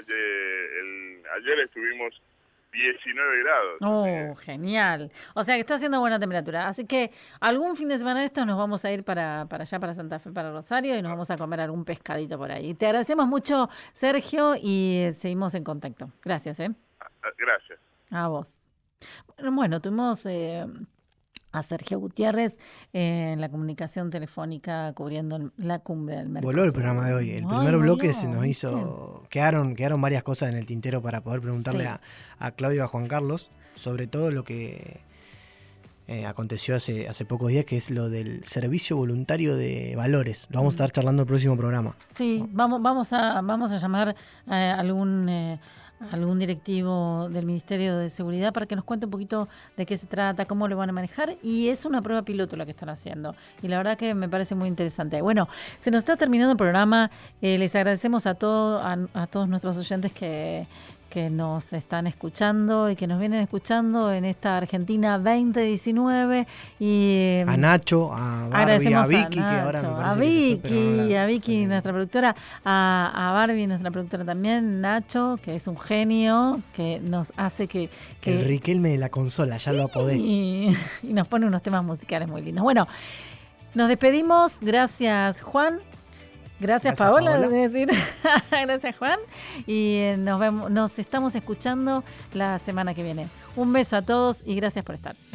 Ayer estuvimos 19 grados. Oh, genial. O sea que está haciendo buena temperatura. Así que algún fin de semana de estos nos vamos a ir para allá, para Santa Fe, para Rosario, y nos vamos a comer algún pescadito por ahí. Te agradecemos mucho, Sergio, y seguimos en contacto. Gracias. Gracias. A vos. Bueno, tuvimos... a Sergio Gutiérrez en la comunicación telefónica cubriendo la cumbre del Mercosur. Voló el programa de hoy. El primer bloque se nos hizo... Quedaron varias cosas en el tintero para poder preguntarle a Claudio y a Juan Carlos sobre todo lo que aconteció hace pocos días, que es lo del servicio voluntario de valores. Lo vamos a estar charlando en el próximo programa. Sí, vamos a llamar a algún directivo del Ministerio de Seguridad para que nos cuente un poquito de qué se trata, cómo lo van a manejar, y es una prueba piloto la que están haciendo y la verdad que me parece muy interesante. Bueno, se nos está terminando el programa. Les agradecemos a todos nuestros oyentes que nos están escuchando y que nos vienen escuchando en esta Argentina 2019 y a Nacho, a Barbie, a Vicky, que ahora me parece a Vicky, nuestra productora, a Barbie, nuestra productora también, Nacho, que es un genio, que nos hace que el Riquelme de la consola, ya lo apodé. Y nos pone unos temas musicales muy lindos. Bueno, nos despedimos. Gracias, Juan. Gracias Paola. Gracias Juan, y nos estamos escuchando la semana que viene. Un beso a todos y gracias por estar.